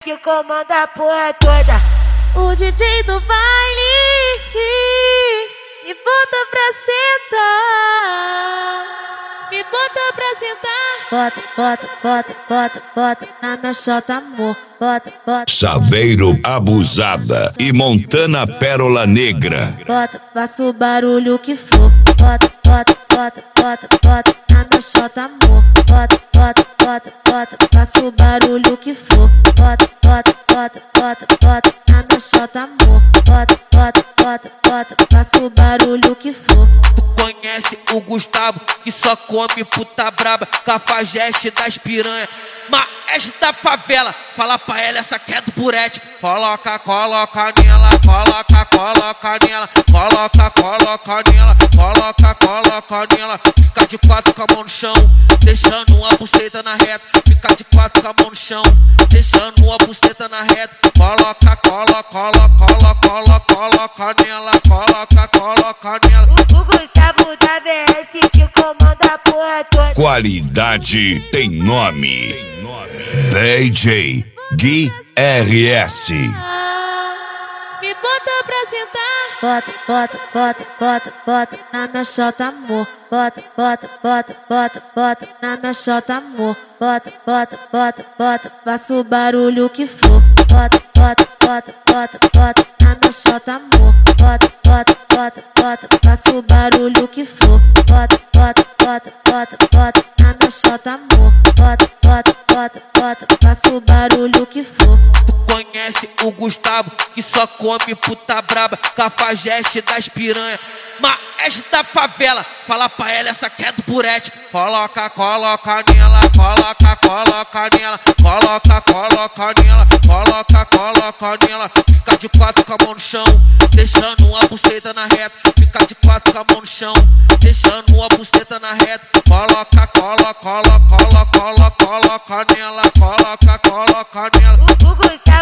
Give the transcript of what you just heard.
que comanda a porra toda. O DJ do baile me bota pra sentar, me bota pra sentar. Bota, bota, bota, bota, bota na minha chota, amor. Bota, bota. Chaveiro Abusada e Montana Pérola Negra. Bota, faça o barulho que for. Bota, bota, bota, bota, bota na minha chota, amor. Bota, bota, bota, bota, faça o barulho que for. Bota, bota, bota, bota, bota na minha chota, amor. Bota, bota, bota, bota, faça o barulho que for. Tu conhece o Gustavo, que só come puta braba, cafajeste das piranha, maestro da favela. Fala pra ela, essa que é do Purete. Coloca, coloca nela, coloca, coloca nela, coloca, coloca nela, coloca, coloca nela. Fica de quatro com a mão no chão, deixando uma buceta na reta. Fica de quatro com a mão no chão, deixando uma buceta na reta. Coloca, coloca, coloca, coloca, coloca nela, coloca, coloca nela. O Gustavo da VS que comanda a porra toda. Qualidade tem nome. DJ Gui RS. Me bota pra sentar. Bota, bota, bota, bota, bota na minha chota, amor. Bota, bota, bota, bota, bota na minha chota, amor. Bota, bota, bota, bota, faça o barulho que for. Bota, bota, bota, bota, bota na minha chota, amor. Bota, bota, bota, bota, faça o barulho que for. Bota, bota, bota, bota, bota na minha chota, amor. Bota, bota, bota, bota, faça o barulho que for. Tu conhece o Gustavo, que só come puta braba, cafajeste das piranha, maestro da favela. Fala pra ela, essa que é do Purete. Coloca, coloca nela, coloca, coloca nela, coloca, coloca nela, coloca, coloca nela. Fica de quatro com a mão no chão, deixando uma buceta na reta. Fica de quatro com a mão no chão, deixando uma buceta na reta. Coloca, coloca, coloca, coloca, coloca nela, coloca, coloca nela. O Gustavo